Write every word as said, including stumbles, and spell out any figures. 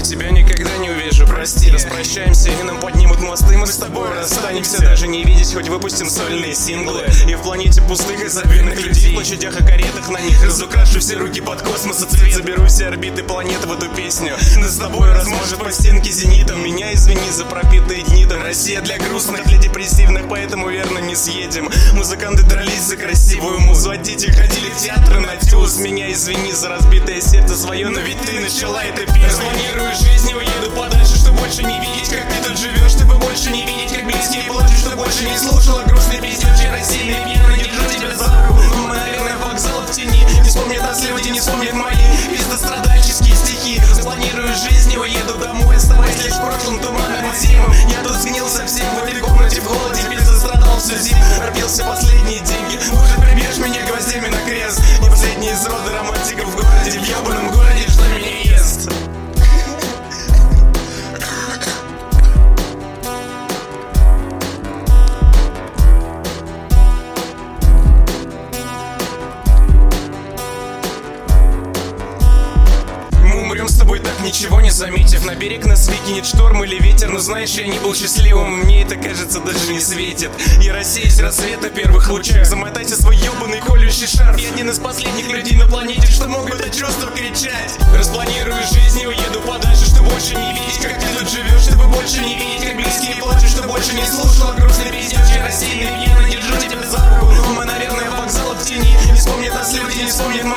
тебя никогда не увижу, прости. Распрощаемся и нам поднимут мосты, мы с тобой расстанемся, даже не видеть, хоть выпустим сольные синглы. И в планете пустых и забвенных людей, в площадях и каретах на них разукрашу все руки под космоса цвет. Заберу все орбиты планеты в эту песню, да с тобой разможет по стенке зенитом. Меня извини за пропитые дни, там Россия для грустных, для депрессивных, поэтому верно не съедем. Музыканты дрались за красивую музу, а дети ходили в театры на тюз. Меня извини за разбитое сердце свое, но ведь ты начала это первой. Распланирую жизнь и уеду подальше, чтобы больше не видеть, как ты тут живешь, чтобы больше не видеть, как близкие плачут, чтобы больше не слушала грустные песни, вчера сильный пьяный, держу тебя за руку. Мы, наверное, вокзал в тени, не вспомнят нас люди, не вспомнят мои пиздострадальческие стихи. Распланирую жизнь и уеду домой, оставаясь лишь в прошлом туманным зимом. Я тут сгнил совсем в этой комнате в холоде, перезастрадал всю зиму, пропился последние деньги. Может, прибьешь меня гвоздями на крест? Не последний из рода романтиков в городе, в ебаном городе, что меня ест. С тобой так ничего не заметив, на берег нас выкинет шторм или ветер. Но знаешь, я не был счастливым, мне это, кажется, даже не светит. Я рассеюсь рассвет на первых лучах, замотайте свой ебаный колющий шарф. Я один из последних людей на планете, что могут от чувства кричать. Распланирую жизнь и уеду подальше, чтобы больше не видеть, как ты тут живешь, чтобы больше не видеть, как близкие плачут, чтобы больше не слушала грустные песни, вчера сильный пьяный, держу тебя за руку. Мы, наверное, вокзал в тени, не вспомнят нас люди, не вспомнят